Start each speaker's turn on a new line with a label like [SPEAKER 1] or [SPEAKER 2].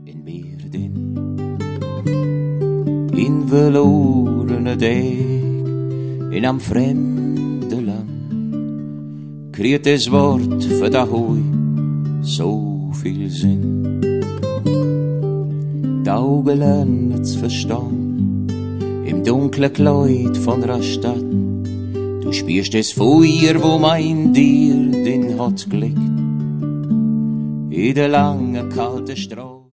[SPEAKER 1] in mir din. In verlorene Deg, in am fremde Land, kriegt das Wort für da Hui so viel Sinn. Die Augen lernen's verstehen, im dunklen Kleid von der Stadt. Du spürst das Feuer, wo mein dir den hat gelegt, in der langen kalten Straße.